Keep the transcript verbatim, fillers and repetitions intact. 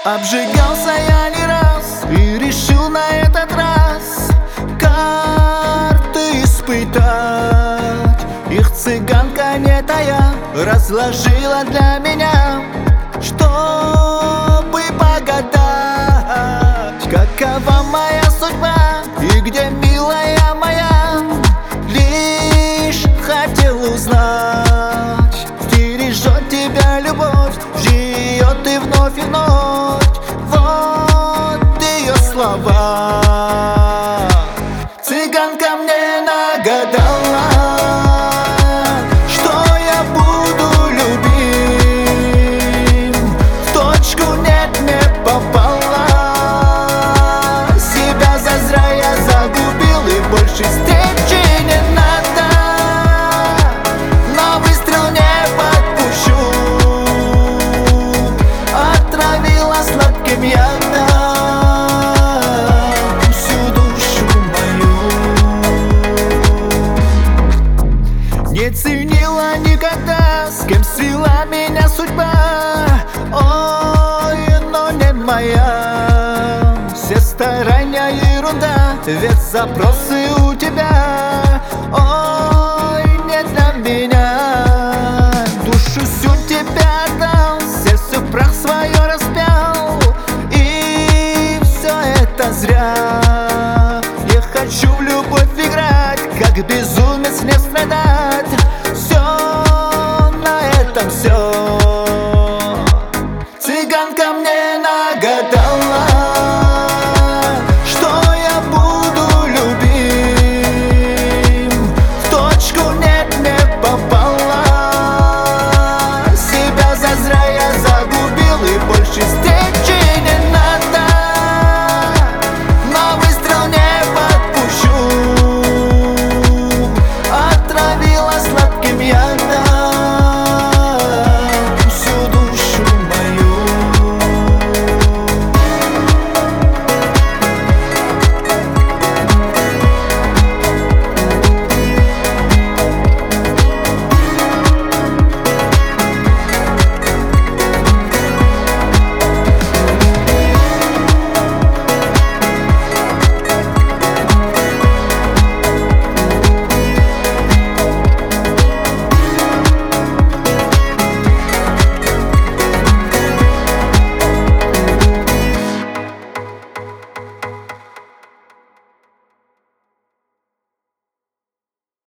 Обжигался я не раз и решил на этот раз карты испытать. Их цыганка не тая разложила для меня, чтобы погадать, какова моя судьба и где милая моя. Лишь хотел узнать, стережет тебя любовь, ждет и вновь и вновь. Вот ее слова. Цыганка мне нагадала, что я буду любим. В точку нет, не попала. Себя зазря я загубил и больше встречи не надо. На выстрел не подпущу, отравила сладким ядом всю душу мою. Не ценила никогда, с кем свела меня судьба. Ой, но не моя, все старания ерунда, ведь запрос